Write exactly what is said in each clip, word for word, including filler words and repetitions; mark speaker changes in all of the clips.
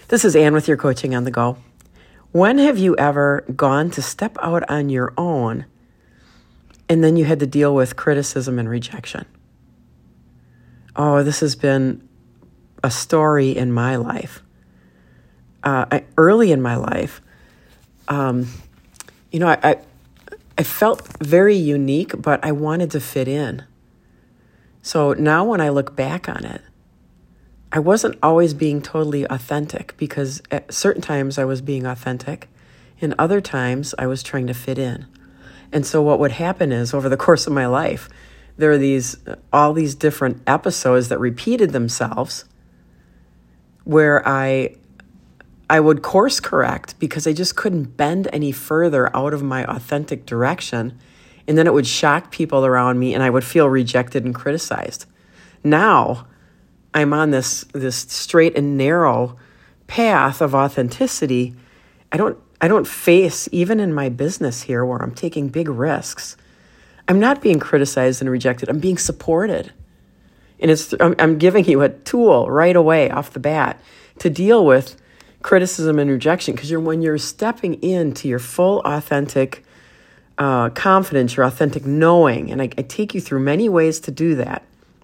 Speaker 1: This is Ann with your Coaching on the Go. When have you ever gone to step out on your own and then you had to deal with criticism and rejection? Oh, this has been a story in my life. Uh, I, early in my life, um, you know, I, I I felt very unique, but I wanted to fit in. So now when I look back on it, I wasn't always being totally authentic, because at certain times I was being authentic and other times I was trying to fit in. And so what would happen is, over the course of my life, there are these all these different episodes that repeated themselves where I I would course correct because I just couldn't bend any further out of my authentic direction. And then it would shock people around me and I would feel rejected and criticized. Now I'm on this this straight and narrow path of authenticity. I don't I don't face, even in my business here where I'm taking big risks, I'm not being criticized and rejected. I'm being supported. And it's I'm, I'm giving you a tool right away off the bat to deal with criticism and rejection, because you're when you're stepping into your full authentic uh, confidence, your authentic knowing, and I, I take you through many ways to do that.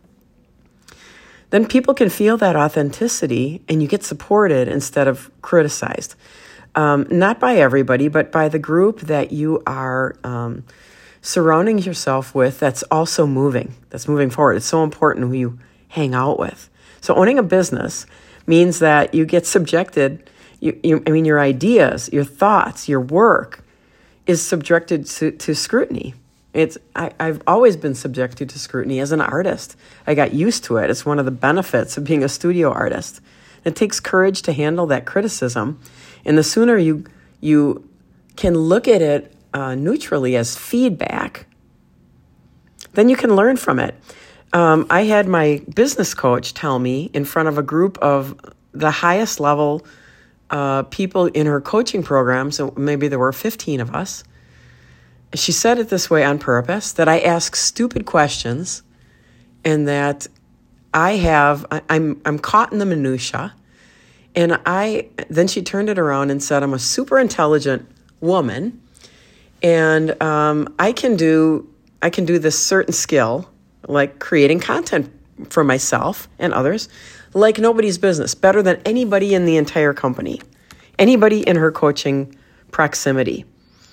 Speaker 1: Then people can feel that authenticity and you get supported instead of criticized. Um, not by everybody, but by the group that you are um, surrounding yourself with that's also moving, that's moving forward. It's so important who you hang out with. So owning a business means that you get subjected, you, you, I mean, your ideas, your thoughts, your work is subjected to, to scrutiny. It's I, I've always been subjected to scrutiny as an artist. I got used to it. It's one of the benefits of being a studio artist. It takes courage to handle that criticism. And the sooner you you can look at it uh, neutrally as feedback, then you can learn from it. Um, I had my business coach tell me in front of a group of the highest level uh, people in her coaching program, so maybe there were fifteen of us. She said it this way on purpose, that I ask stupid questions and that I have, I, I'm I'm caught in the minutia. And I then she turned it around and said, I'm a super intelligent woman and um, I can do I can do this certain skill, like creating content for myself and others, like nobody's business, better than anybody in the entire company, anybody in her coaching proximity.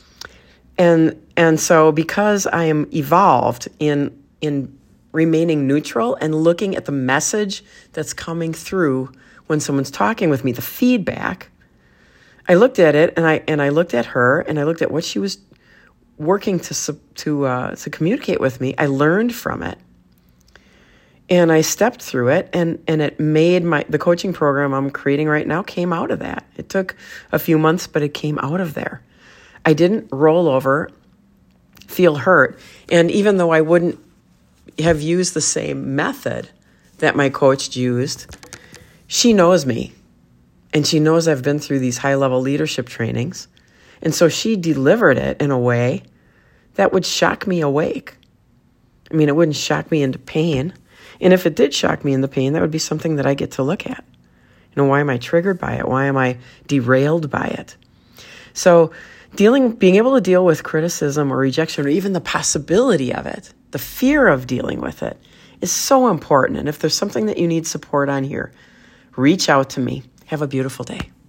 Speaker 1: And and so because I am evolved in in remaining neutral and looking at the message that's coming through when someone's talking with me, the feedback, I looked at it and I and I looked at her and I looked at what she was working to to uh, to communicate with me. I learned from it, and I stepped through it, and and it made my the coaching program I'm creating right now came out of that. It took a few months, but it came out of there. I didn't roll over, feel hurt, and even though I wouldn't have used the same method that my coach used, she knows me, and she knows I've been through these high-level leadership trainings, and so she delivered it in a way that would shock me awake. I mean, it wouldn't shock me into pain, and if it did shock me into pain, that would be something that I get to look at. You know, why am I triggered by it? Why am I derailed by it? So dealing, being able to deal with criticism or rejection, or even the possibility of it, the fear of dealing with it, is so important. And if there's something that you need support on here, reach out to me. Have a beautiful day.